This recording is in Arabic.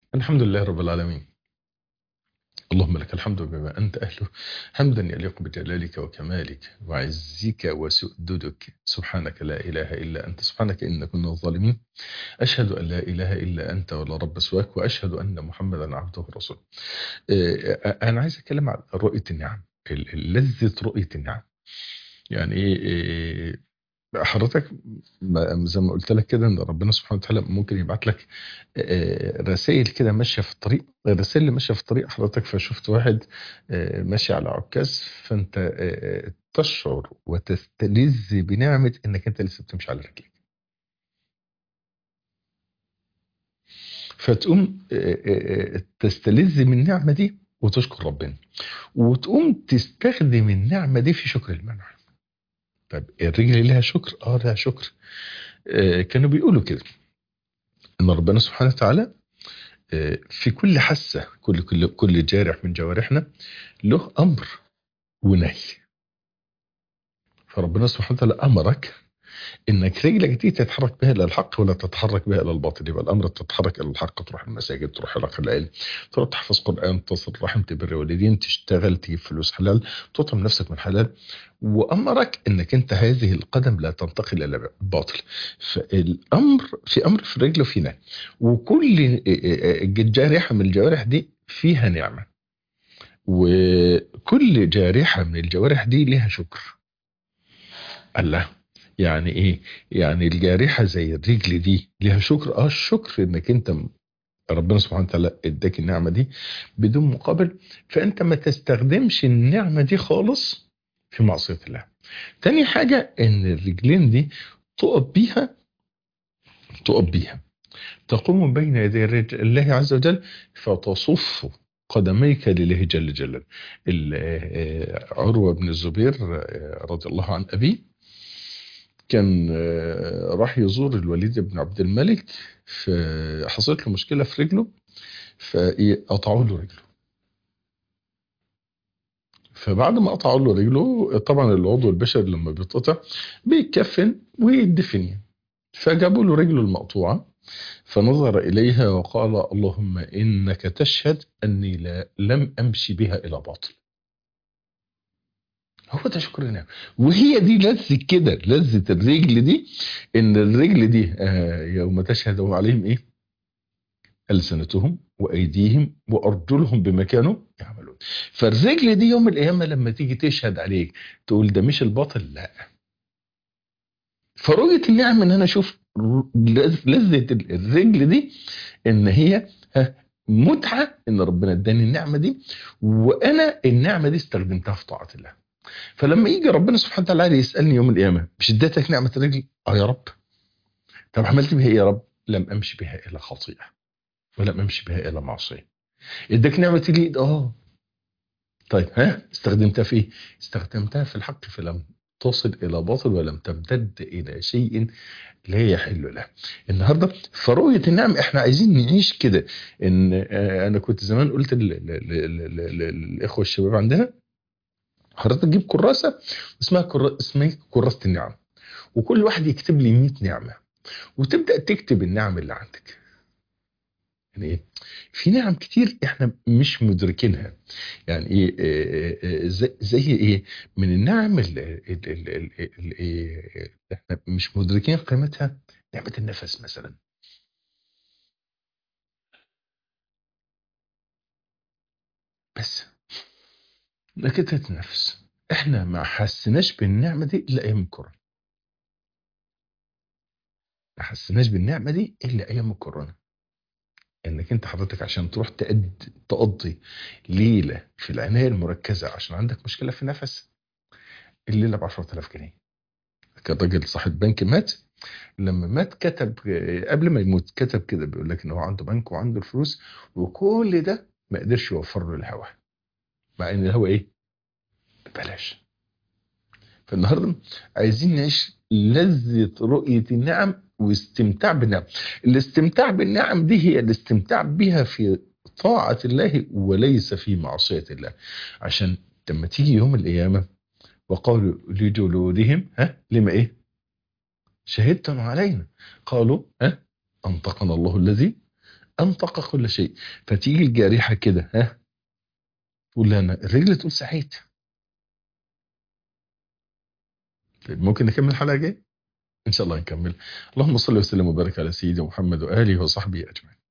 الحمد لله رب العالمين. اللهم لك الحمد بما أنت أهله، حمدا يليق بجلالك وكمالك وعزك وسؤددك. سبحانك لا إله إلا أنت، سبحانك إنا كنا الظالمين. أشهد أن لا إله إلا أنت ولا رب سواك، وأشهد أن محمدا عبده ورسوله. أنا عايز أتكلم عن رؤية النعم، لذة رؤية النعم. يعني إيه؟ حضرتك زي ما قلت لك كده ان ربنا سبحانه وتعالى ممكن يبعت لك رسائل كده ماشيه في الطريق. الرسائل اللي ماشيه في الطريق حضرتك، فشفت واحد ماشي على عكاز، فانت تشعر وتستلذ بنعمه انك انت لسه بتمشي على رجلك، فتقوم تستلذ من النعمه دي وتشكر ربنا، وتقوم تستخدم النعمه دي في شكر المنعم. طب الرجل لها شكر؟ اه لها شكر. كانوا بيقولوا كده ان ربنا سبحانه وتعالى في كل حاسة، كل جارح من جوارحنا له أمر ونهي. فربنا سبحانه وتعالى أمرك إنك رجلك دي تتحرك بها إلى الحق ولا تتحرك بها إلى الباطل. يبقى الأمر تتحرك إلى الحق، تروح المساجد، تروح حلقة العلم، تروح تحفظ قرآن، تصل رحم، تبر والدين، تشتغل، تجيب فلوس حلال، تطعم نفسك من حلال. وأمرك إنك أنت هذه القدم لا تنتقل إلى الباطل. فالأمر في أمر في الرجل وفي نهي، وكل جارحة من الجوارح دي فيها نعمة، وكل جارحة من الجوارح دي لها شكر. الله، يعني ايه؟ يعني الجارحة زي الرجل دي لها شكر. الشكر انك انت ربنا سبحانه وتعالى اداك النعمة دي بدون مقابل، فانت ما تستخدمش النعمة دي خالص في معصية الله. تاني حاجة ان الرجلين دي تقف بيها، تقف بيها تقوم بين يدي الله عز وجل، فتصف قدميك لله جل جلاله. عروة بن الزبير رضي الله عن أبيه كان راح يزور الوليد بن عبد الملك، فحصلت له مشكلة في رجله، فقطعوا له رجله. فبعد ما قطعوا له رجله، طبعا العضو البشري لما بيتقطع بيتكفن ويدفن يعني. فجابوا له رجله المقطوعة، فنظر إليها وقال: اللهم إنك تشهد أني لم أمشي بها إلى باطل. هو ده شكر النعم. وهي دي لذة كده، لذة الرجل دي، إن الرجل دي يوم تشهد عليهم إيه؟ ألسنتهم وأيديهم وأرجلهم بما كانوا يعملون. فالرجل دي يوم القيامة لما تيجي تشهد عليك تقول ده مش الباطل، لا. فرؤية النعم إن أنا أشوف لذة الرجل دي، ان هي متعه ان ربنا اداني النعمه دي، وانا النعمه دي استخدمتها في طاعه الله. فلما يجي ربنا سبحانه وتعالى يسالني يوم القيامه: مش اديتك نعمه الرجل؟ اه يا رب. طب عملت بها ايه يا رب؟ لم امشي بها الى خطيئه، ولم امشي بها الى معصيه. اداك نعمه اليد؟ اه. طيب استخدمتها في ايه؟ استخدمتها في الحق، فلم تصل الى باطل ولم تمتد الى شيء لا يحل له. النهارده فرؤيه النعم احنا عايزين نعيش كده. ان انا كنت زمان قلت للاخوه الشباب عندنا: حضرتك تجيب كراسه اسمها اسمها كراسه النعم، وكل واحد يكتب لي 100 نعمه، وتبدا تكتب النعم اللي عندك. يعني ايه؟ في نعم كتير احنا مش مدركينها. يعني ايه؟ زي ايه؟ من النعم اللي احنا مش مدركين قيمتها، نعمه النفس مثلا. بس نكتة نفس، احنا ما حسناش بالنعمة دي الا ايام الكورونا. ما حسناش بالنعمة دي الا ايام الكورونا. انك انت حضرتك عشان تروح تقضي ليلة في العناية المركزة عشان عندك مشكلة في النفس، الليلة ب 10,000 جنيه. كان راجل صاحب بنك مات، لما مات كتب قبل ما يموت كتب كده بيقول لك ان هو عنده بنك وعنده الفلوس، وكل ده ما قدرش يوفر له الهواء، مع ان الهواء ايه؟ ببلاش. فالنهارده عايزين نعيش لذة رؤية النعم واستمتاع بالنعم. الاستمتاع بالنعم دي هي الاستمتاع بها في طاعة الله وليس في معصية الله. عشان لما تيجي يوم القيامة: وقالوا لجلودهم لما ايه؟ شهدتم علينا. قالوا أنطقنا الله الذي انطق كل شيء. فتيجي الجارحه كده تقول لنا الرجل تقول سعيت. طيب ممكن نكمل الحلقه الجايه ان شاء الله نكمل. اللهم صل وسلم وبارك على سيدنا محمد واله وصحبه اجمعين.